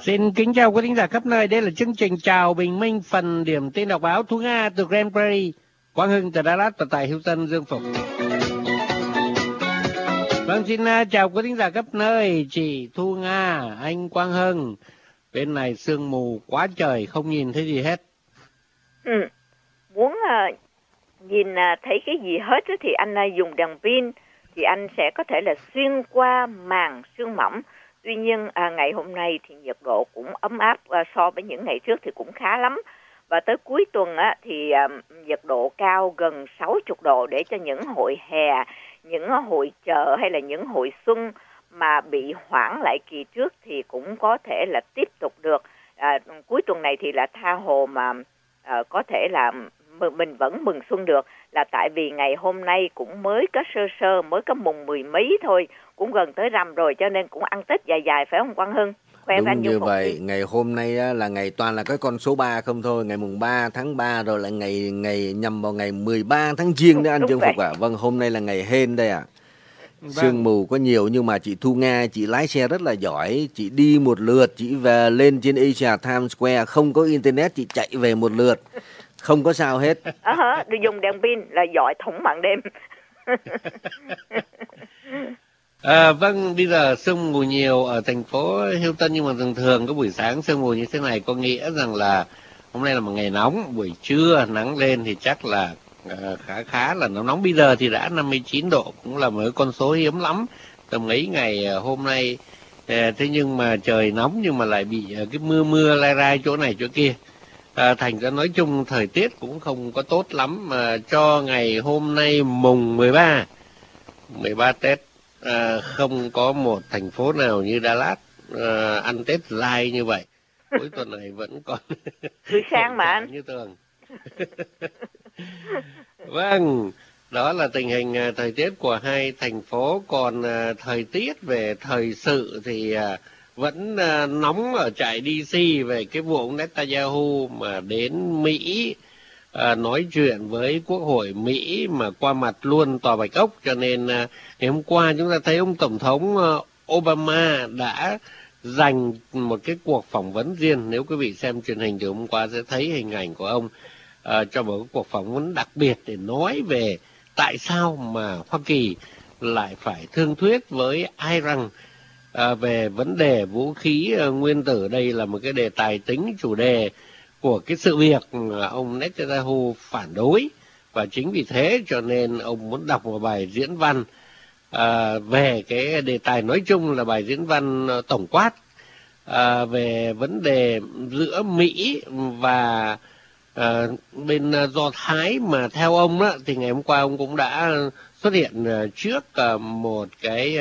Xin kính chào quý thính giả khắp nơi. Đây là chương trình Chào Bình Minh, phần điểm tin đọc báo Thu Nga từ Grand Prairie, Quang Hưng từ Dallas và tại Houston, Dương Phục. Vâng, xin chào quý thính giả khắp nơi. Chị Thu Nga, anh Quang Hưng. Bên này sương mù quá trời, không nhìn thấy gì hết. Muốn nhìn thấy cái gì hết thì anh dùng đèn pin thì anh sẽ có thể là xuyên qua màn sương mỏng. Tuy nhiên ngày hôm nay thì nhiệt độ cũng ấm áp so với những ngày trước thì cũng khá lắm. Và tới cuối tuần thì nhiệt độ cao gần 60 độ để cho những hội hè, những hội chợ hay là những hội xuân mà bị hoãn lại kỳ trước thì cũng có thể là tiếp tục được. Cuối tuần này thì là tha hồ mà có thể là mình vẫn mừng xuân được, là tại vì ngày hôm nay cũng mới có sơ mới có mùng 10 mấy thôi, cũng gần tới rằm rồi, cho nên cũng ăn Tết dài phải không Quang Hưng? Đúng như vậy, ngày hôm nay là ngày toàn là cái con số 3 không thôi, ngày mùng 3 tháng 3 rồi là ngày nhằm vào ngày 13 tháng Giêng đấy anh Dương Phục ạ. Vâng, hôm nay là ngày hên đây ạ. Sương mù có nhiều nhưng mà chị Thu Nga, chị lái xe rất là giỏi. Chị đi một lượt, chị về lên trên Asia Times Square, không có internet, chị chạy về một lượt, không có sao hết. Dùng đèn pin là giỏi thủng màn đêm. Vâng, bây giờ sương mù nhiều ở thành phố Houston, nhưng mà thường có buổi sáng sương mù như thế này có nghĩa rằng là hôm nay là một ngày nóng, buổi trưa nắng lên thì chắc là khá là nóng. Bây giờ thì đã 59 độ, cũng là một con số hiếm lắm tầm mấy ngày hôm nay. Thế nhưng mà trời nóng nhưng mà lại bị cái mưa lai rai chỗ này chỗ kia. Thành ra nói chung thời tiết cũng không có tốt lắm mà cho ngày hôm nay mùng 13 Tết. Không có một thành phố nào như Dallas ăn Tết dai như vậy. Cuối tuần này vẫn còn cứ sáng mà anh như thường. Vâng, đó là tình hình thời tiết của hai thành phố. Còn thời tiết về thời sự thì vẫn nóng ở trại DC về cái vụ ông Netanyahu mà đến Mỹ nói chuyện với Quốc hội Mỹ mà qua mặt luôn Tòa Bạch Ốc. Cho nên ngày hôm qua chúng ta thấy ông Tổng thống Obama đã dành một cái cuộc phỏng vấn riêng. Nếu quý vị xem truyền hình thì hôm qua sẽ thấy hình ảnh của ông cho một cái cuộc phỏng vấn đặc biệt để nói về tại sao mà Hoa Kỳ lại phải thương thuyết với Iran về vấn đề vũ khí nguyên tử. Đây là một cái đề tài tính chủ đề của cái sự việc ông Netanyahu phản đối, và chính vì thế cho nên ông muốn đọc một bài diễn văn về cái đề tài nói chung, là bài diễn văn tổng quát về vấn đề giữa Mỹ và bên Do Thái, mà theo ông đó, thì ngày hôm qua ông cũng đã xuất hiện trước một cái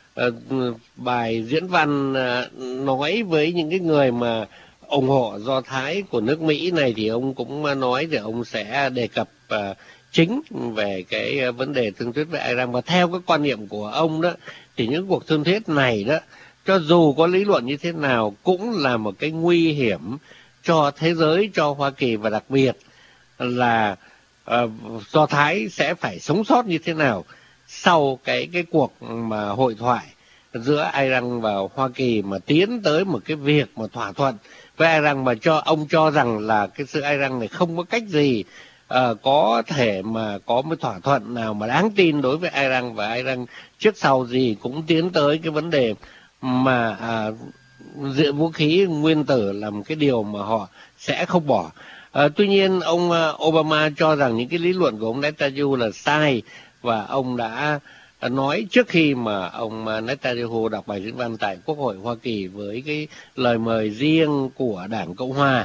bài diễn văn nói với những cái người mà ủng hộ Do Thái của nước Mỹ này. Thì ông cũng nói thì ông sẽ đề cập chính về cái vấn đề thương thuyết với Iran. Và theo cái quan niệm của ông đó thì những cuộc thương thuyết này đó, cho dù có lý luận như thế nào, cũng là một cái nguy hiểm cho thế giới, cho Hoa Kỳ, và đặc biệt là Do Thái sẽ phải sống sót như thế nào sau cái cuộc mà hội thoại giữa Iran và Hoa Kỳ mà tiến tới một cái việc mà thỏa thuận với Iran, mà ông cho rằng là cái sự Iran này không có cách gì có thể mà có một thỏa thuận nào mà đáng tin đối với Iran, và Iran trước sau gì cũng tiến tới cái vấn đề mà giữ vũ khí nguyên tử là một cái điều mà họ sẽ không bỏ. Tuy nhiên ông Obama cho rằng những cái lý luận của ông Netanyahu là sai, và ông đã nói trước khi mà ông Netanyahu đọc bài diễn văn tại Quốc hội Hoa Kỳ với cái lời mời riêng của Đảng Cộng Hòa.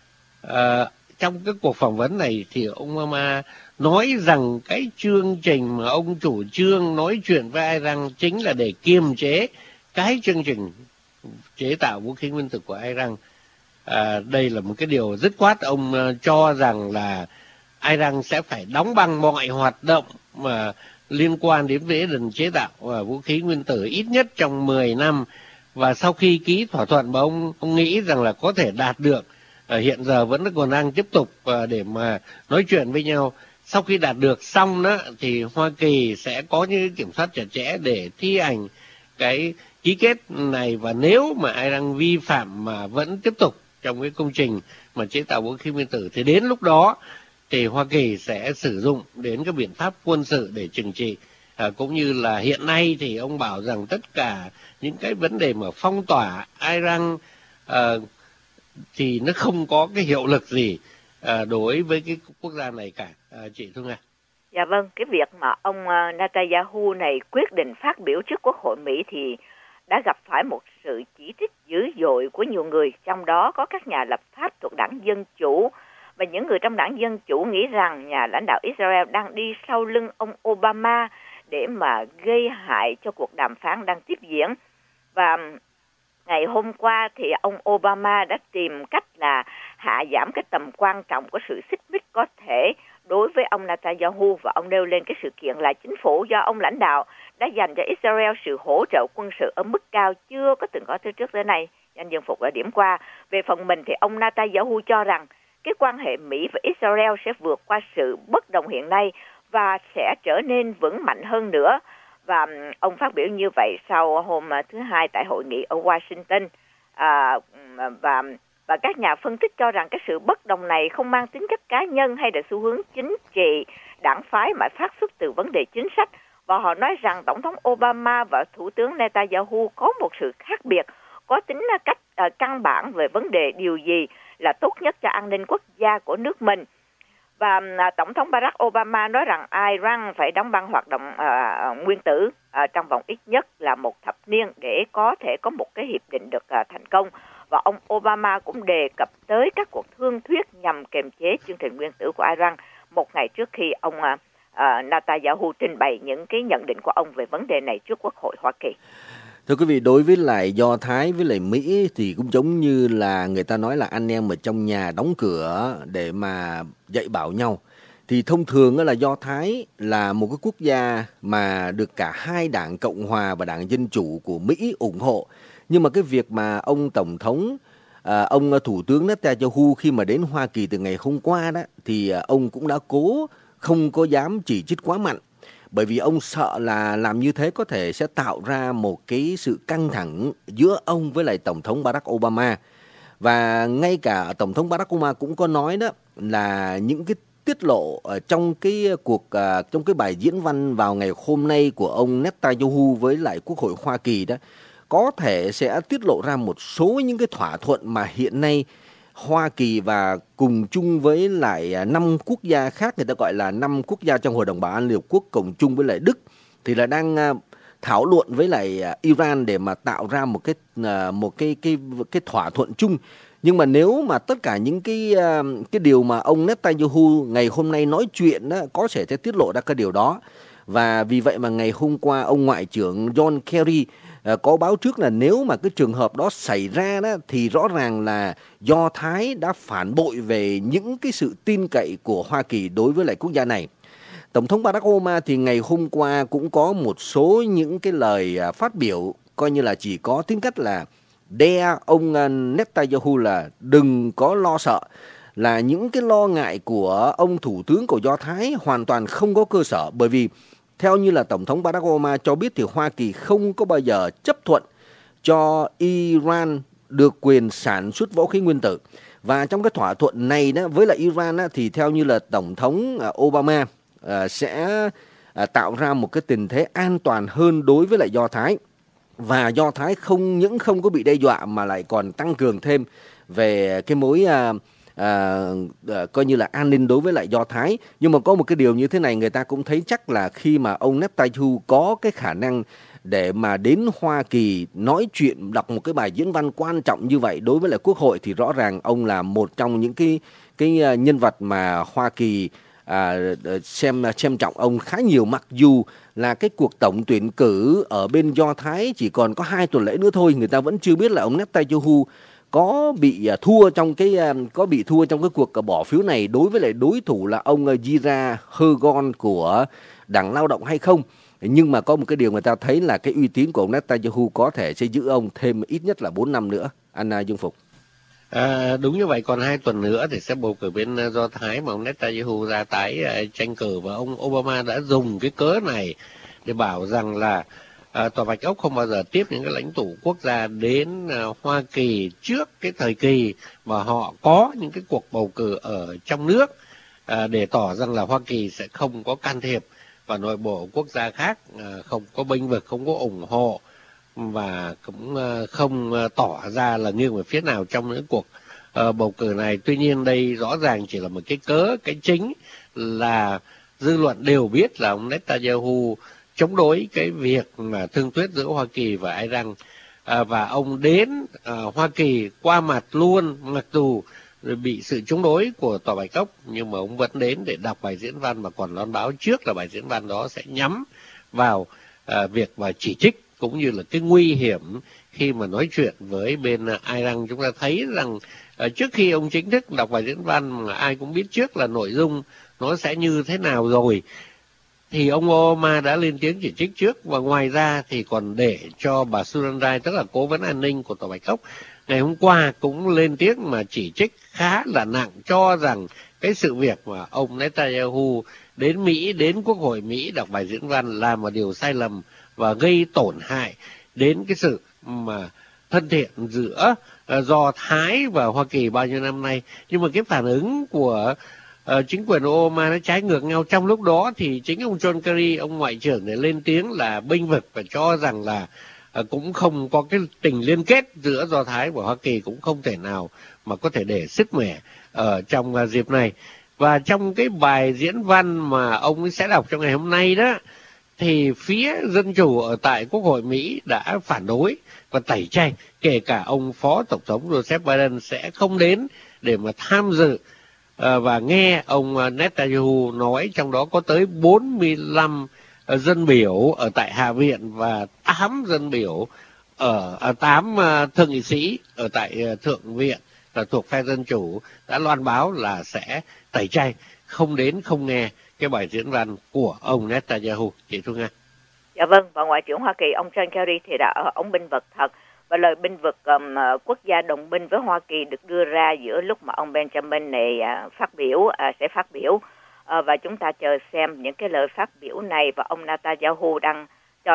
Trong cái cuộc phỏng vấn này thì ông Obama nói rằng cái chương trình mà ông chủ trương nói chuyện với Iran chính là để kiềm chế cái chương trình chế tạo vũ khí nguyên tử của Iran. Đây là một cái điều dứt khoát. Ông cho rằng là Iran sẽ phải đóng băng mọi hoạt động mà liên quan đến vấn đề chế tạo vũ khí nguyên tử ít nhất trong 10 năm. Và sau khi ký thỏa thuận mà ông nghĩ rằng là có thể đạt được, hiện giờ vẫn còn đang tiếp tục để mà nói chuyện với nhau. Sau khi đạt được xong đó thì Hoa Kỳ sẽ có những kiểm soát chặt chẽ để thi hành cái ký kết này, và nếu mà Iran vi phạm mà vẫn tiếp tục trong cái công trình mà chế tạo vũ khí nguyên tử thì đến lúc đó thì Hoa Kỳ sẽ sử dụng đến các biện pháp quân sự để trừng trị. Cũng như là hiện nay thì ông bảo rằng tất cả những cái vấn đề mà phong tỏa Iran thì nó không có cái hiệu lực gì đối với cái quốc gia này cả. Chị Thu Nga. Dạ vâng, cái việc mà ông Netanyahu này quyết định phát biểu trước Quốc hội Mỹ thì đã gặp phải một sự chỉ trích dữ dội của nhiều người, trong đó có các nhà lập pháp thuộc đảng Dân Chủ, và những người trong đảng Dân Chủ nghĩ rằng nhà lãnh đạo Israel đang đi sau lưng ông Obama để mà gây hại cho cuộc đàm phán đang tiếp diễn. Và ngày hôm qua thì ông Obama đã tìm cách là hạ giảm cái tầm quan trọng của sự xích mích có thể đối với ông Netanyahu, và ông nêu lên cái sự kiện là chính phủ do ông lãnh đạo đã dành cho Israel sự hỗ trợ quân sự ở mức cao chưa có từng có từ trước tới nay. Anh Dân Phục đã điểm qua. Về phần mình thì ông Netanyahu cho rằng cái quan hệ Mỹ và Israel sẽ vượt qua sự bất đồng hiện nay và sẽ trở nên vững mạnh hơn nữa. Và ông phát biểu như vậy sau hôm thứ Hai tại hội nghị ở Washington. Và các nhà phân tích cho rằng cái sự bất đồng này không mang tính cách cá nhân hay là xu hướng chính trị, đảng phái mà phát xuất từ vấn đề chính sách. Và họ nói rằng Tổng thống Obama và Thủ tướng Netanyahu có một sự khác biệt, có tính cách căn bản về vấn đề điều gì là tốt nhất cho an ninh quốc gia của nước mình. Và Tổng thống Barack Obama nói rằng Iran phải đóng băng hoạt động nguyên tử trong vòng ít nhất là một thập niên để có thể có một cái hiệp định được thành công. Và ông Obama cũng đề cập tới các cuộc thương thuyết nhằm kiềm chế chương trình nguyên tử của Iran một ngày trước khi ông Netanyahu trình bày những cái nhận định của ông về vấn đề này trước Quốc hội Hoa Kỳ. Thưa quý vị, đối với lại Do Thái với lại Mỹ thì cũng giống như là người ta nói là anh em ở trong nhà đóng cửa để mà dạy bảo nhau. Thì thông thường là Do Thái là một cái quốc gia mà được cả hai đảng Cộng Hòa và đảng Dân Chủ của Mỹ ủng hộ. Nhưng mà cái việc mà ông Tổng thống, ông Thủ tướng Netanyahu khi mà đến Hoa Kỳ từ ngày hôm qua đó, thì ông cũng đã cố không có dám chỉ trích quá mạnh. Bởi vì ông sợ là làm như thế có thể sẽ tạo ra một cái sự căng thẳng giữa ông với lại Tổng thống Barack Obama. Và ngay cả Tổng thống Barack Obama cũng có nói đó là những cái tiết lộ trong cái bài diễn văn vào ngày hôm nay của ông Netanyahu với lại Quốc hội Hoa Kỳ đó có thể sẽ tiết lộ ra một số những cái thỏa thuận mà hiện nay Hoa Kỳ và cùng chung với lại 5 quốc gia khác, người ta gọi là 5 quốc gia trong Hội đồng Bảo an Liên Hợp Quốc cộng chung với lại Đức, thì là đang thảo luận với lại Iran để mà tạo ra một cái thỏa thuận chung. Nhưng mà nếu mà tất cả những cái điều mà ông Netanyahu ngày hôm nay nói chuyện đó, có thể sẽ tiết lộ ra cái điều đó. Và vì vậy mà ngày hôm qua ông Ngoại trưởng John Kerry có báo trước là nếu mà cái trường hợp đó xảy ra đó, thì rõ ràng là Do Thái đã phản bội về những cái sự tin cậy của Hoa Kỳ đối với lại quốc gia này. Tổng thống Barack Obama thì ngày hôm qua cũng có một số những cái lời phát biểu coi như là chỉ có tính cách là đe ông Netanyahu là đừng có lo sợ, là những cái lo ngại của ông Thủ tướng của Do Thái hoàn toàn không có cơ sở. Bởi vì theo như là Tổng thống Barack Obama cho biết thì Hoa Kỳ không có bao giờ chấp thuận cho Iran được quyền sản xuất vũ khí nguyên tử. Và trong cái thỏa thuận này đó, với lại Iran đó, thì theo như là Tổng thống Obama sẽ tạo ra một cái tình thế an toàn hơn đối với lại Do Thái. Và Do Thái không những không có bị đe dọa mà lại còn tăng cường thêm về cái mối coi như là an ninh đối với lại Do Thái. Nhưng mà có một cái điều như thế này, người ta cũng thấy chắc là khi mà ông Netanyahu có cái khả năng để mà đến Hoa Kỳ nói chuyện, đọc một cái bài diễn văn quan trọng như vậy đối với lại Quốc hội, thì rõ ràng ông là một trong những cái nhân vật mà Hoa Kỳ xem trọng ông khá nhiều. Mặc dù là cái cuộc tổng tuyển cử ở bên Do Thái chỉ còn có 2 tuần lễ nữa thôi, người ta vẫn chưa biết là ông Netanyahu có bị thua trong cái cuộc bỏ phiếu này đối với lại đối thủ là ông Gira Hergon của Đảng Lao động hay không. Nhưng mà có một cái điều người ta thấy là cái uy tín của ông Netanyahu có thể sẽ giữ ông thêm ít nhất là 4 năm nữa. Anna Dương Phục. Đúng như vậy, còn 2 tuần nữa thì sẽ bầu cử bên Do Thái mà ông Netanyahu ra tái tranh cử, và ông Obama đã dùng cái cớ này để bảo rằng là Tòa Bạch Ốc không bao giờ tiếp những cái lãnh tụ quốc gia đến Hoa Kỳ trước cái thời kỳ mà họ có những cái cuộc bầu cử ở trong nước, để tỏ rằng là Hoa Kỳ sẽ không có can thiệp vào nội bộ quốc gia khác, không có bênh vực, không có ủng hộ và cũng không tỏ ra là nghiêng về phía nào trong những cuộc bầu cử này. Tuy nhiên đây rõ ràng chỉ là một cái cớ, cái chính là dư luận đều biết là ông Netanyahu chống đối cái việc mà thương thuyết giữa Hoa Kỳ và Iran, và ông đến Hoa Kỳ qua mặt luôn, mặc dù bị sự chống đối của Tòa Bạch Ốc, nhưng mà ông vẫn đến để đọc bài diễn văn mà còn loan báo trước là bài diễn văn đó sẽ nhắm vào việc mà chỉ trích cũng như là cái nguy hiểm khi mà nói chuyện với bên Iran. Chúng ta thấy rằng trước khi ông chính thức đọc bài diễn văn mà ai cũng biết trước là nội dung nó sẽ như thế nào rồi, thì ông Obama đã lên tiếng chỉ trích trước, và ngoài ra thì còn để cho bà Susan Rice, tức là cố vấn an ninh của Tòa Bạch Ốc, ngày hôm qua cũng lên tiếng mà chỉ trích khá là nặng, cho rằng cái sự việc mà ông Netanyahu đến Mỹ, đến Quốc hội Mỹ đọc bài diễn văn là một điều sai lầm và gây tổn hại đến cái sự mà thân thiện giữa Do Thái và Hoa Kỳ bao nhiêu năm nay. Nhưng mà cái phản ứng của chính quyền Obama nó trái ngược nhau. Trong lúc đó thì chính ông John Kerry, ông ngoại trưởng này lên tiếng là bênh vực và cho rằng là cũng không có cái tình liên kết giữa Do Thái và Hoa Kỳ, cũng không thể nào mà có thể để sức mẻ ở trong dịp này. Và trong cái bài diễn văn mà ông sẽ đọc trong ngày hôm nay đó, thì phía Dân Chủ ở tại Quốc hội Mỹ đã phản đối và tẩy chay, kể cả ông Phó Tổng thống Joseph Biden sẽ không đến để mà tham dự và nghe ông Netanyahu nói. Trong đó có tới 45 dân biểu ở tại Hạ viện và 8 dân biểu ở 8 thượng nghị sĩ ở tại Thượng viện là thuộc phe Dân Chủ đã loan báo là sẽ tẩy chay, không đến, không nghe cái bài diễn văn của ông Netanyahu. Chị Thu Nga. Dạ vâng, và Ngoại trưởng Hoa Kỳ ông John Kerry thì đã ở ống binh vực thật, và lời binh vực quốc gia đồng minh với Hoa Kỳ được đưa ra giữa lúc mà ông Benjamin này sẽ phát biểu, và chúng ta chờ xem những cái lời phát biểu này, và ông Netanyahu đang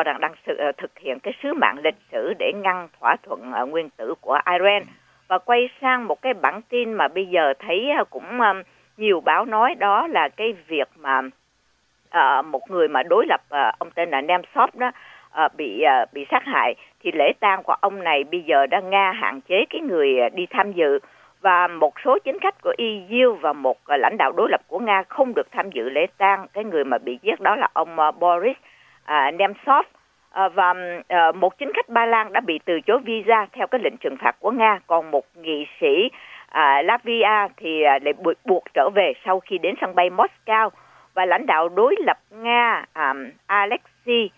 thực hiện cái sứ mạng lịch sử để ngăn thỏa thuận nguyên tử của Iran. Và quay sang một cái bản tin mà bây giờ thấy cũng nhiều báo nói, đó là cái việc mà một người mà đối lập ông tên là Nemtsov đó bị sát hại, thì lễ tang của ông này bây giờ đang Nga hạn chế cái người đi tham dự, và một số chính khách của EU và một lãnh đạo đối lập của Nga không được tham dự lễ tang cái người mà bị giết, đó là ông Boris Nemtsov. Và một chính khách Ba Lan đã bị từ chối visa theo cái lệnh trừng phạt của Nga, còn một nghị sĩ Latvia thì lại buộc trở về sau khi đến sân bay Moscow. Và lãnh đạo đối lập Nga Alexei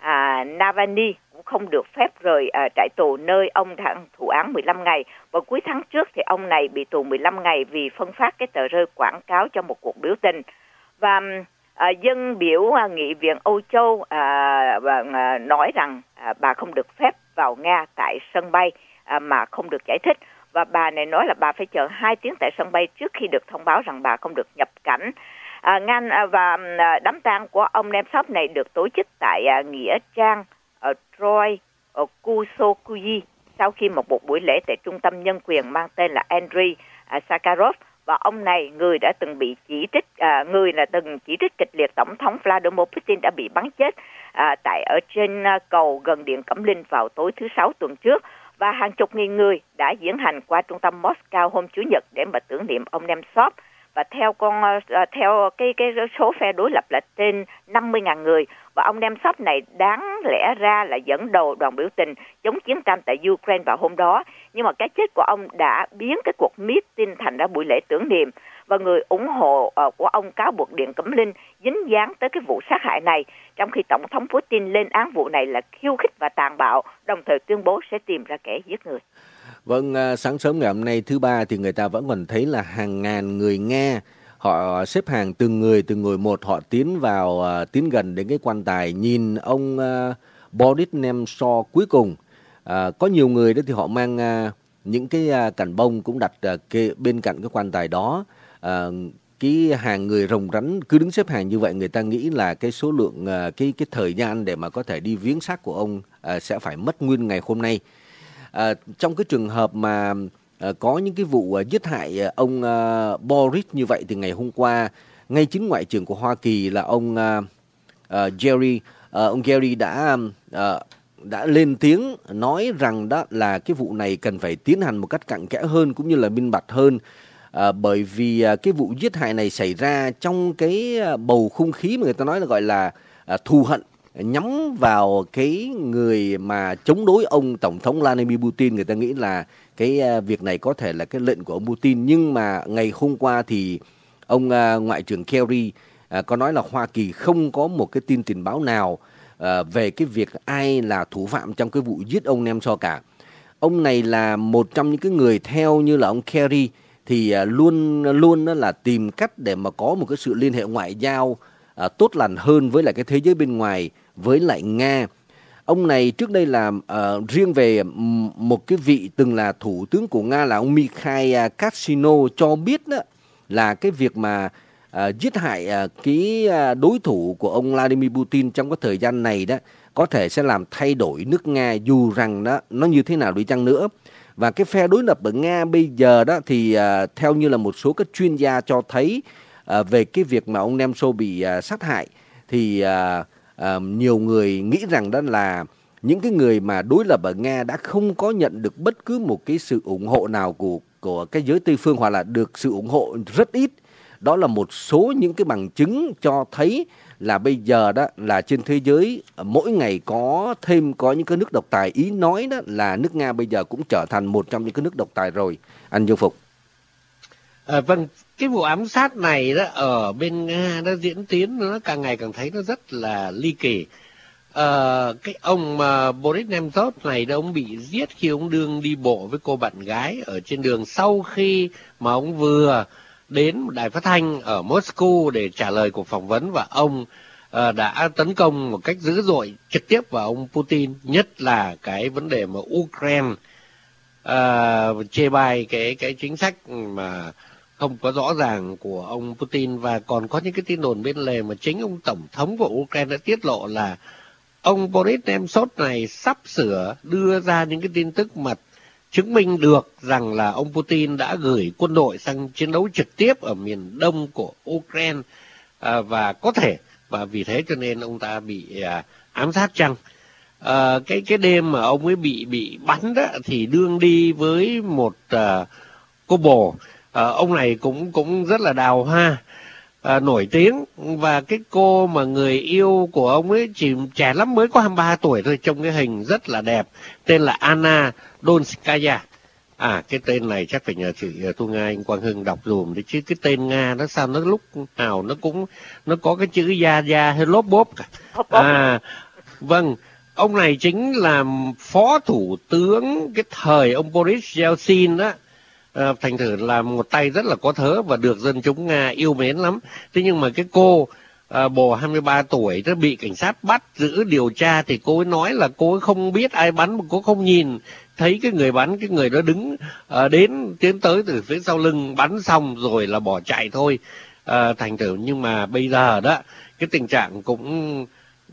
Navalny cũng không được phép rời trại tù nơi ông đang thụ án 15 ngày. Và cuối tháng trước thì ông này bị tù 15 ngày vì phân phát cái tờ rơi quảng cáo cho một cuộc biểu tình. Và dân biểu nghị viện Âu Châu nói rằng bà không được phép vào Nga tại sân bay mà không được giải thích. Và bà này nói là bà phải chờ 2 tiếng tại sân bay trước khi được thông báo rằng bà không được nhập cảnh. Và đám tang của ông Nemtsov này được tổ chức tại nghĩa trang ở Troy, ở Kusokuyi, sau khi một buổi lễ tại trung tâm nhân quyền mang tên là Andrei Sakharov. Và ông này, người đã từng bị chỉ trích kịch liệt tổng thống Vladimir Putin, đã bị bắn chết ở trên cầu gần điện Cẩm Linh vào tối thứ Sáu tuần trước. Và hàng chục nghìn người đã diễn hành qua trung tâm Moscow hôm Chủ nhật để mà tưởng niệm ông Nemtsov. Và theo cái số phe đối lập là trên 50.000 người. Và ông Nemtsov này đáng lẽ ra là dẫn đầu đoàn biểu tình chống chiến tranh tại Ukraine vào hôm đó. Nhưng mà cái chết của ông đã biến cái cuộc meeting thành ra buổi lễ tưởng niệm. Và người ủng hộ của ông cáo buộc Điện Cẩm Linh dính dáng tới cái vụ sát hại này, trong khi Tổng thống Putin lên án vụ này là khiêu khích và tàn bạo, đồng thời tuyên bố sẽ tìm ra kẻ giết người. Vâng, sáng sớm ngày hôm nay thứ Ba thì người ta vẫn còn thấy là hàng ngàn người Nga, họ xếp hàng từng người một, họ tiến gần đến cái quan tài nhìn ông Boris Nemtsov cuối cùng. Có nhiều người đó thì họ mang những cái cành bông cũng đặt bên cạnh cái quan tài đó. cái hàng người rồng rắn cứ đứng xếp hàng như vậy, người ta nghĩ là cái số lượng cái thời gian để mà có thể đi viếng xác của ông sẽ phải mất nguyên ngày hôm nay. Trong cái trường hợp mà có những cái vụ giết hại ông Boris như vậy thì ngày hôm qua ngay chính Ngoại trưởng của Hoa Kỳ là ông Kerry đã lên tiếng nói rằng đó là cái vụ này cần phải tiến hành một cách cặn kẽ hơn cũng như là minh bạch hơn, bởi vì cái vụ giết hại này xảy ra trong cái bầu không khí mà người ta nói là gọi là thù hận nhắm vào cái người mà chống đối ông Tổng thống Vladimir Putin. Người ta nghĩ là cái việc này có thể là cái lệnh của ông Putin, nhưng mà ngày hôm qua thì ông Ngoại trưởng Kerry có nói là Hoa Kỳ không có một cái tin tình báo nào về cái việc ai là thủ phạm trong cái vụ giết ông Nemtsov cả. Ông này là một trong những cái người theo như là ông Kerry thì luôn luôn là tìm cách để mà có một cái sự liên hệ ngoại giao tốt lành hơn với lại cái thế giới bên ngoài, với lại Nga. Ông này trước đây là riêng về một cái vị từng là thủ tướng của Nga là ông Mikhail Kashino cho biết đó, là cái việc mà giết hại cái đối thủ của ông Vladimir Putin trong cái thời gian này đó có thể sẽ làm thay đổi nước Nga, dù rằng đó nó như thế nào đi chăng nữa. Và cái phe đối lập ở Nga bây giờ đó thì theo như là một số các chuyên gia cho thấy về cái việc mà ông Nemtsov bị sát hại thì nhiều người nghĩ rằng đó là những cái người mà đối lập ở Nga đã không có nhận được bất cứ một cái sự ủng hộ nào của cái giới Tây phương, hoặc là được sự ủng hộ rất ít. Đó là một số những cái bằng chứng cho thấy là bây giờ đó là trên thế giới mỗi ngày có những cái nước độc tài. Ý nói đó là nước Nga bây giờ cũng trở thành một trong những cái nước độc tài rồi, anh Dương Phục. Vâng, cái vụ ám sát này đó ở bên Nga nó diễn tiến nó càng ngày càng thấy nó rất là ly kỳ. Cái ông Boris Nemtsov này đó, ông bị giết khi ông đương đi bộ với cô bạn gái ở trên đường, sau khi mà ông vừa đến một đài phát thanh ở Moscow để trả lời cuộc phỏng vấn, và ông đã tấn công một cách dữ dội trực tiếp vào ông Putin, nhất là cái vấn đề mà Ukraine chê bai cái chính sách mà không có rõ ràng của ông Putin. Và còn có những cái tin đồn bên lề mà chính ông Tổng thống của Ukraine đã tiết lộ là ông Boris Nemtsov này sắp sửa đưa ra những cái tin tức mà chứng minh được rằng là ông Putin đã gửi quân đội sang chiến đấu trực tiếp ở miền đông của Ukraine, và có thể và vì thế cho nên ông ta bị ám sát chăng. Cái đêm mà ông ấy bị bắn đó thì đương đi với một cô bồ. Ông này cũng rất là đào hoa, nổi tiếng, và cái cô mà người yêu của ông ấy chỉ trẻ lắm, mới có 23 tuổi thôi, trông cái hình rất là đẹp, tên là Anna Donskaya. Cái tên này chắc phải nhờ chị Thu Nga, anh Quang Hưng đọc dùm đấy, chứ cái tên Nga nó sao nó lúc nào nó có cái chữ Yaya hay lốp bốp cả. Vâng, ông này chính là phó thủ tướng cái thời ông Boris Yeltsin đó. Thành thử là một tay rất là có thớ và được dân chúng Nga yêu mến lắm. Thế nhưng mà cái cô bồ 23 tuổi nó bị cảnh sát bắt giữ điều tra, thì cô ấy nói là cô ấy không biết ai bắn, mà cô không nhìn thấy cái người bắn, cái người đó đứng tiến tới từ phía sau lưng, bắn xong rồi là bỏ chạy thôi. Thành thử nhưng mà bây giờ đó cái tình trạng cũng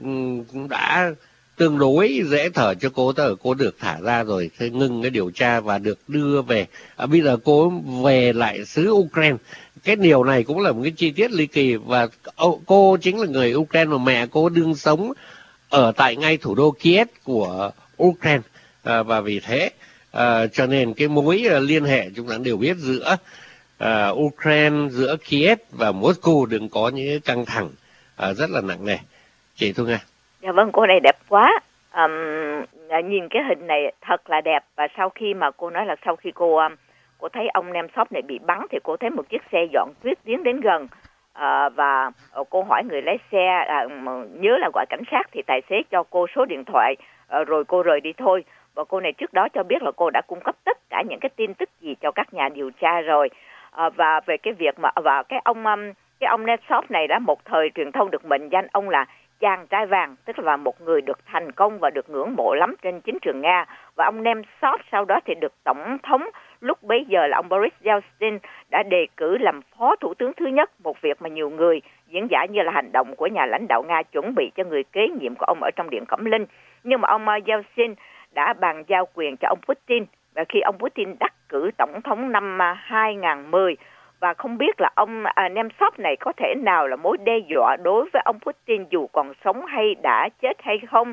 đã tương đối dễ thở cho cô, cô được thả ra rồi, thế ngưng cái điều tra và được đưa về. Bây giờ cô về lại xứ Ukraine. Cái điều này cũng là một cái chi tiết ly kỳ, và cô chính là người Ukraine, mà mẹ cô đương sống ở tại ngay thủ đô Kiev của Ukraine, và vì thế cho nên cái mối liên hệ chúng ta đều biết giữa Ukraine, giữa Kiev và Moscow đừng có những căng thẳng rất là nặng nề. Chị Thu Nga. Dạ vâng, cô này đẹp quá. Nhìn cái hình này thật là đẹp. Và sau khi mà cô nói là sau khi cô thấy ông Nemtsov này bị bắn thì cô thấy một chiếc xe dọn tuyết tiến đến gần, và cô hỏi người lái xe nhớ là gọi cảnh sát, thì tài xế cho cô số điện thoại, rồi cô rời đi thôi. Và cô này trước đó cho biết là cô đã cung cấp tất cả những cái tin tức gì cho các nhà điều tra rồi. Và về cái việc mà và cái ông Nemtsov này đã một thời truyền thông được mệnh danh ông là chàng trai vàng, tức là một người được thành công và được ngưỡng mộ lắm trên chính trường Nga. Và ông Nemtsov sau đó thì được Tổng thống Lúc bấy giờ là ông Boris Yeltsin đã đề cử làm phó thủ tướng thứ nhất, một việc mà nhiều người diễn giải như là hành động của nhà lãnh đạo Nga chuẩn bị cho người kế nhiệm của ông ở trong Điện Kremlin. Nhưng mà ông Yeltsin đã bàn giao quyền cho ông Putin, và khi ông Putin đắc cử tổng thống năm 2010, và không biết là ông Nemtsov này có thể nào là mối đe dọa đối với ông Putin dù còn sống hay đã chết hay không.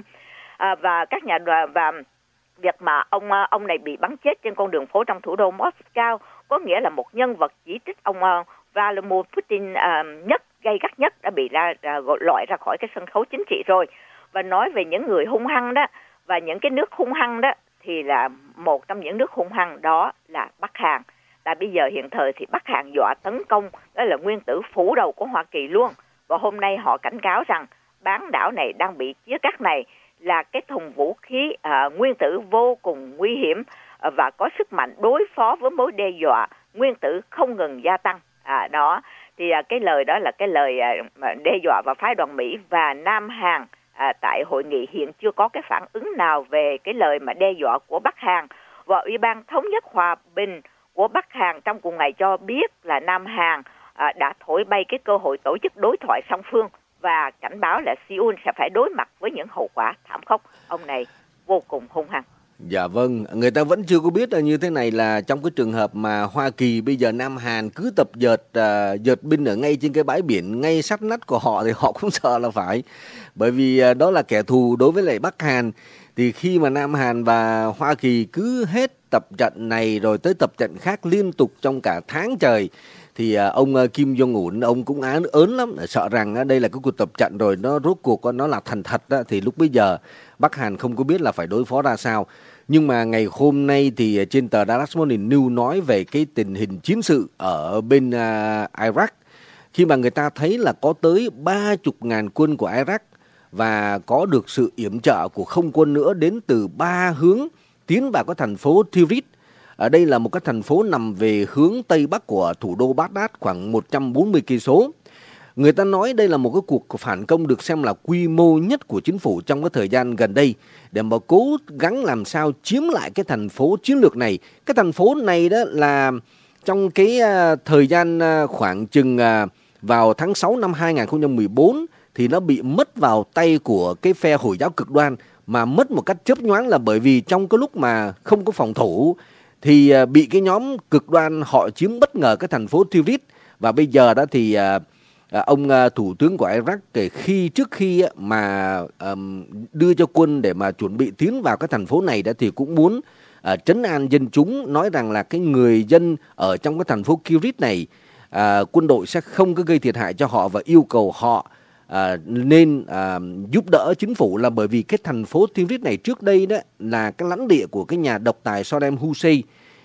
Và các nhà đoàn và việc mà ông này bị bắn chết trên con đường phố trong thủ đô Moscow có nghĩa là một nhân vật chỉ trích ông Vladimir Putin gay gắt nhất đã bị loại ra khỏi cái sân khấu chính trị rồi. Và nói về những người hung hăng đó và những cái nước hung hăng đó, thì là một trong những nước hung hăng đó là Bắc Hàn. Tại bây giờ hiện thời thì Bắc Hàn dọa tấn công, đó là nguyên tử phủ đầu của Hoa Kỳ luôn. Và hôm nay họ cảnh cáo rằng bán đảo này đang bị chia cắt này là cái thùng vũ khí nguyên tử vô cùng nguy hiểm và có sức mạnh đối phó với mối đe dọa nguyên tử không ngừng gia tăng. Đó thì cái lời đó là cái lời đe dọa và phái đoàn Mỹ và Nam Hàn tại hội nghị hiện chưa có cái phản ứng nào về cái lời mà đe dọa của Bắc Hàn. Và Ủy ban Thống nhất Hòa bình của Bắc Hàn trong cùng ngày cho biết là Nam Hàn đã thổi bay cái cơ hội tổ chức đối thoại song phương và cảnh báo là Seoul sẽ phải đối mặt với những hậu quả thảm khốc. Ông này vô cùng hung hăng. Dạ vâng, người ta vẫn chưa có biết là như thế này, là trong cái trường hợp mà Hoa Kỳ bây giờ Nam Hàn cứ tập dợt binh ở ngay trên cái bãi biển ngay sát nách của họ thì họ cũng sợ là phải. Bởi vì đó là kẻ thù đối với lại Bắc Hàn. Thì khi mà Nam Hàn và Hoa Kỳ cứ hết tập trận này rồi tới tập trận khác liên tục trong cả tháng trời, thì ông Kim Jong-un ông cũng ớn lắm, sợ rằng đây là cái cuộc tập trận rồi nó rốt cuộc nó là thành thật đó, thì lúc bây giờ Bắc Hàn không có biết là phải đối phó ra sao. Nhưng mà ngày hôm nay thì trên tờ Dallas Morning News nói về cái tình hình chiến sự ở bên Iraq, khi mà người ta thấy là có tới 30.000 quân của Iraq và có được sự yểm trợ của không quân nữa đến từ 3 hướng tiến vào cái thành phố Tikrit. Ở đây là một cái thành phố nằm về hướng tây bắc của thủ đô Baghdad khoảng 140 cây số. Người ta nói đây là một cái cuộc phản công được xem là quy mô nhất của chính phủ trong cái thời gian gần đây để mà cố gắng làm sao chiếm lại cái thành phố chiến lược này. Cái thành phố này đó là trong cái thời gian khoảng chừng vào tháng 6 năm 2014 thì nó bị mất vào tay của cái phe Hồi giáo cực đoan, mà mất một cách chớp nhoáng là bởi vì trong cái lúc mà không có phòng thủ thì bị cái nhóm cực đoan họ chiếm bất ngờ cái thành phố Tikrit. Và bây giờ đó thì ông thủ tướng của Iraq trước khi mà đưa cho quân để mà chuẩn bị tiến vào cái thành phố này đó thì cũng muốn trấn an dân chúng, nói rằng là cái người dân ở trong cái thành phố Tikrit này quân đội sẽ không có gây thiệt hại cho họ, và yêu cầu họ nên giúp đỡ chính phủ, là bởi vì cái thành phố Tikrit này trước đây đó là cái lãnh địa của cái nhà độc tài Saddam Hussein.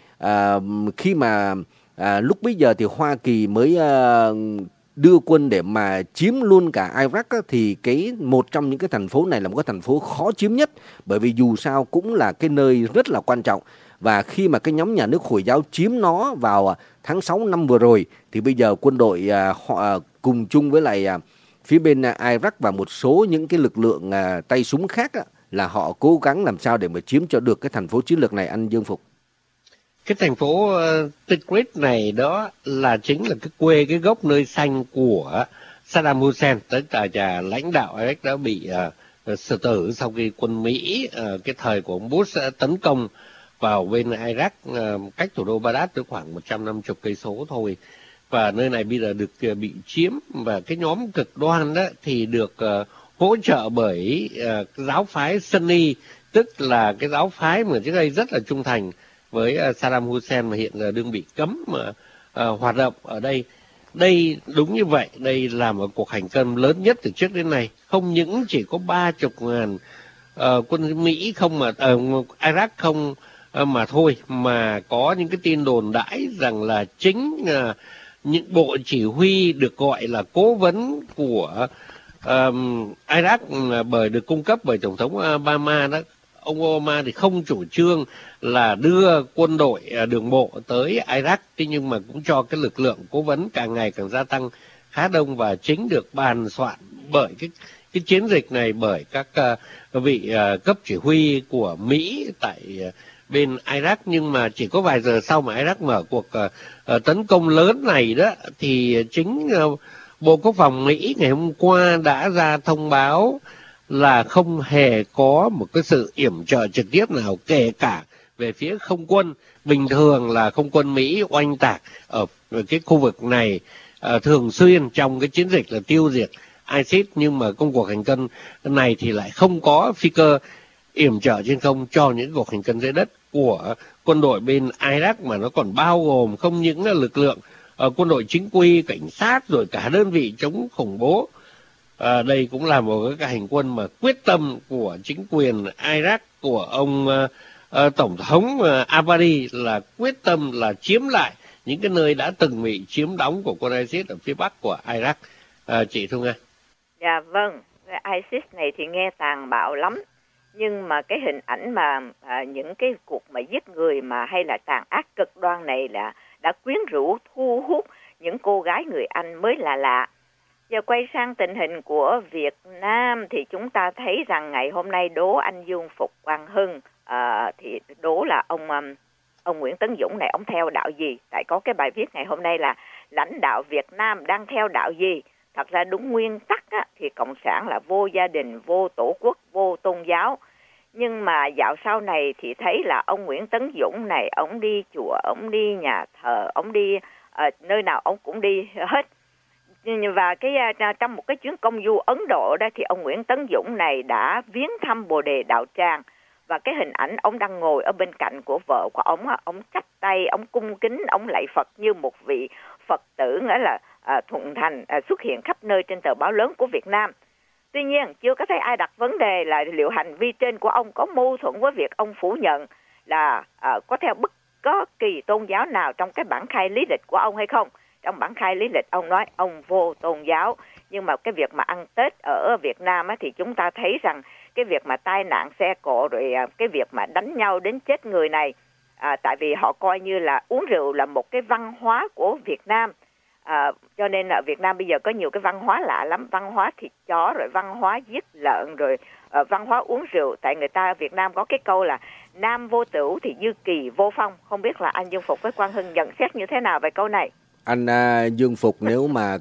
Khi mà lúc bấy giờ thì Hoa Kỳ mới đưa quân để mà chiếm luôn cả Iraq á, thì một trong những cái thành phố này là một cái thành phố khó chiếm nhất, bởi vì dù sao cũng là cái nơi rất là quan trọng. Và khi mà cái nhóm nhà nước Hồi giáo chiếm nó vào tháng 6 năm vừa rồi thì bây giờ quân đội họ cùng chung với lại phía bên Iraq và một số những cái lực lượng tay súng khác á, là họ cố gắng làm sao để mà chiếm cho được cái thành phố chiến lược này, anh Dương Phục. Cái thành phố Tikrit này đó là chính là cái gốc nơi sanh của Saddam Hussein, tức là nhà lãnh đạo Iraq đã bị xử tử sau khi quân Mỹ cái thời của ông Bush tấn công vào bên Iraq, cách thủ đô Baghdad tới khoảng 150 cây số thôi. Và nơi này bây giờ được bị chiếm, và cái nhóm cực đoan đó thì được hỗ trợ bởi giáo phái Sunni, tức là cái giáo phái mà trước đây rất là trung thành với Saddam Hussein mà hiện giờ đương bị cấm hoạt động ở đây. Đây đúng như vậy, đây là một cuộc hành quân lớn nhất từ trước đến nay. Không những chỉ có 30.000 quân Mỹ không mà Iraq không mà thôi, mà có những cái tin đồn đãi rằng là chính những bộ chỉ huy được gọi là cố vấn của Iraq được cung cấp bởi Tổng thống Obama đó. Ông Obama thì không chủ trương là đưa quân đội đường bộ tới Iraq, thế nhưng mà cũng cho cái lực lượng cố vấn càng ngày càng gia tăng khá đông, và chính được bàn soạn bởi cái chiến dịch này bởi các vị cấp chỉ huy của Mỹ tại bên Iraq, nhưng mà chỉ có vài giờ sau mà Iraq mở cuộc tấn công lớn này đó, thì chính Bộ Quốc phòng Mỹ ngày hôm qua đã ra thông báo là không hề có một cái sự yểm trợ trực tiếp nào, kể cả về phía không quân. Bình thường là không quân Mỹ oanh tạc ở cái khu vực này thường xuyên trong cái chiến dịch là tiêu diệt ISIS, nhưng mà công cuộc hành quân này thì lại không có phi cơ yểm trợ trên không cho những cuộc hành quân dưới đất của quân đội bên Iraq, mà nó còn bao gồm không những là lực lượng quân đội chính quy, cảnh sát, rồi cả đơn vị chống khủng bố. Đây cũng là một cái hành quân mà quyết tâm của chính quyền Iraq, của ông Tổng thống Abadi, là quyết tâm là chiếm lại những cái nơi đã từng bị chiếm đóng của quân ISIS ở phía bắc của Iraq. Chị Thu Nga. Dạ vâng, ISIS này thì nghe tàn bạo lắm, nhưng mà cái hình ảnh mà những cái cuộc mà giết người mà hay là tàn ác cực đoan này là đã quyến rũ, thu hút những cô gái người Anh mới là lạ. Giờ quay sang tình hình của Việt Nam thì chúng ta thấy rằng ngày hôm nay Đỗ Anh Dung, Phục Quang Hưng, thì Đỗ là ông Nguyễn Tấn Dũng này, ông theo đạo gì? Tại có cái bài viết ngày hôm nay là lãnh đạo Việt Nam đang theo đạo gì? Thật ra đúng nguyên tắc á, thì Cộng sản là vô gia đình, vô tổ quốc, vô tôn giáo. Nhưng mà dạo sau này thì thấy là ông Nguyễn Tấn Dũng này, ông đi chùa, ông đi nhà thờ, ông đi nơi nào ông cũng đi hết. Và trong một cái chuyến công du Ấn Độ đó thì ông Nguyễn Tấn Dũng này đã viếng thăm Bồ Đề Đạo Tràng, và cái hình ảnh ông đang ngồi ở bên cạnh của vợ của ông chắp tay, ông cung kính, ông lạy Phật như một vị Phật tử, nghĩa là thuận thành xuất hiện khắp nơi trên tờ báo lớn của Việt Nam. Tuy nhiên chưa có thấy ai đặt vấn đề là liệu hành vi trên của ông có mâu thuẫn với việc ông phủ nhận là có theo bất có kỳ tôn giáo nào trong cái bản khai lý lịch của ông hay không. Trong bản khai lý lịch ông nói ông vô tôn giáo, nhưng mà cái việc mà ăn Tết ở Việt Nam á, thì chúng ta thấy rằng cái việc mà tai nạn xe cộ, rồi cái việc mà đánh nhau đến chết người này, tại vì họ coi như là uống rượu là một cái văn hóa của Việt Nam. Cho nên ở Việt Nam bây giờ có nhiều cái văn hóa lạ lắm, văn hóa thịt chó, rồi văn hóa giết lợn, rồi văn hóa uống rượu. Tại người ta Việt Nam có cái câu là nam vô tửu thì dư kỳ vô phong. Không biết là anh Dương Phục với Quang Hưng nhận xét như thế nào về câu này? Anh Dương Phục nếu mà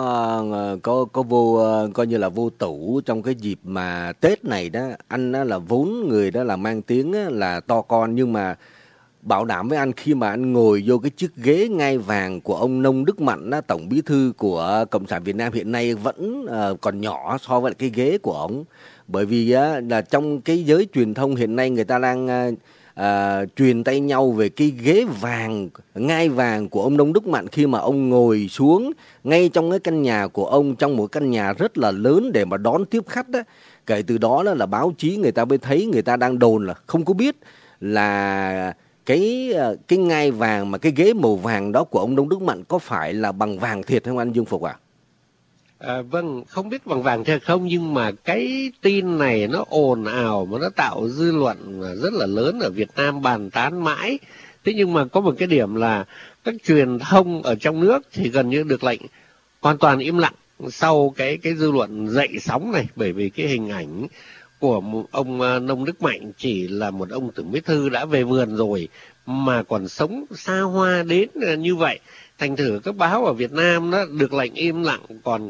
có vô coi như là vô tủ trong cái dịp mà Tết này đó, anh là vốn người đó là mang tiếng là to con, nhưng mà bảo đảm với anh, khi mà anh ngồi vô cái chiếc ghế ngai vàng của ông Nông Đức Mạnh đó, Tổng Bí thư của Cộng sản Việt Nam hiện nay, vẫn còn nhỏ so với cái ghế của ông. Bởi vì là trong cái giới truyền thông hiện nay người ta đang truyền tay nhau về cái ghế vàng, ngai vàng của ông Nông Đức Mạnh, khi mà ông ngồi xuống ngay trong cái căn nhà của ông, trong một căn nhà rất là lớn để mà đón tiếp khách đó. Kể từ đó là báo chí người ta mới thấy, người ta đang đồn là không có biết là cái ngai vàng mà cái ghế màu vàng đó của ông Nông Đức Mạnh có phải là bằng vàng thiệt không anh Dương Phục ạ? Vâng, không biết bằng vàng thiệt không, nhưng mà cái tin này nó ồn ào mà nó tạo dư luận rất là lớn ở Việt Nam, bàn tán mãi. Thế nhưng mà có một cái điểm là các truyền thông ở trong nước thì gần như được lệnh hoàn toàn im lặng sau cái dư luận dậy sóng này, bởi vì cái hình ảnh của ông Nông Đức Mạnh chỉ là một ông Tổng Bí thư đã về vườn rồi mà còn sống xa hoa đến như vậy. Thành thử các báo ở Việt Nam nó được lệnh im lặng, còn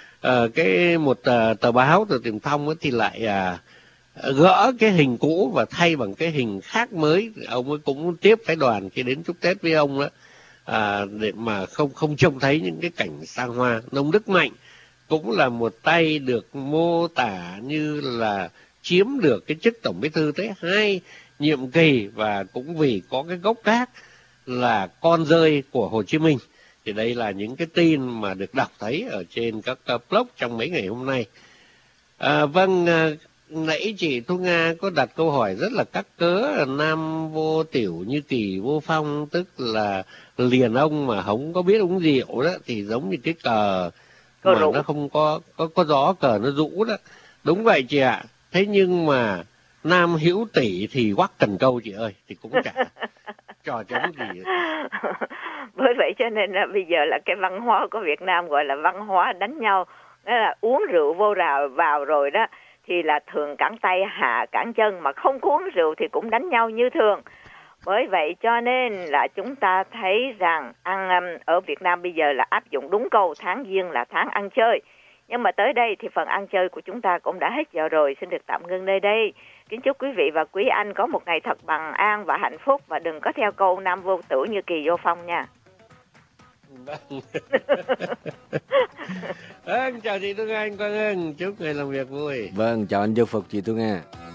một tờ báo, tờ Tiền Phong thì lại gỡ cái hình cũ và thay bằng cái hình khác mới. Ông ấy cũng tiếp phái đoàn khi đến chúc Tết với ông đó, để mà không trông thấy những cái cảnh xa hoa. Nông Đức Mạnh cũng là một tay được mô tả như là chiếm được cái chức Tổng Bí thư tới 2 nhiệm kỳ, và cũng vì có cái gốc gác là con rơi của Hồ Chí Minh. Thì đây là những cái tin mà được đọc thấy ở trên các blog trong mấy ngày hôm nay. Vâng, nãy chị Thu Nga có đặt câu hỏi rất là cắt cớ, nam vô tiểu như kỳ vô phong, tức là liền ông mà không có biết uống rượu đó, thì giống như cái cờ mà nó không có gió, cờ nó rũ đó. Đúng vậy chị ạ. Thế nhưng mà nam hữu tỷ thì quắc cần câu chị ơi, thì cũng chả trò chống gì. Bởi vậy cho nên là bây giờ là cái văn hóa của Việt Nam gọi là văn hóa đánh nhau. Đó là uống rượu vô rào vào rồi đó thì là thường cẳng tay hạ cẳng chân, mà không có uống rượu thì cũng đánh nhau như thường. Bởi vậy cho nên là chúng ta thấy rằng ở Việt Nam bây giờ là áp dụng đúng câu tháng Giêng là tháng ăn chơi. Nhưng mà tới đây thì phần ăn chơi của chúng ta cũng đã hết giờ rồi. Xin được tạm ngưng nơi đây. Kính chúc quý vị và quý anh có một ngày thật bằng an và hạnh phúc. Và đừng có theo câu nam vô tử như Kỳ Vô Phong nha. Vâng, chào chị Tuấn Anh, Quang Ưng. Chúc ngày làm việc vui. Vâng, chào anh Châu Phục, chị Tuấn Anh.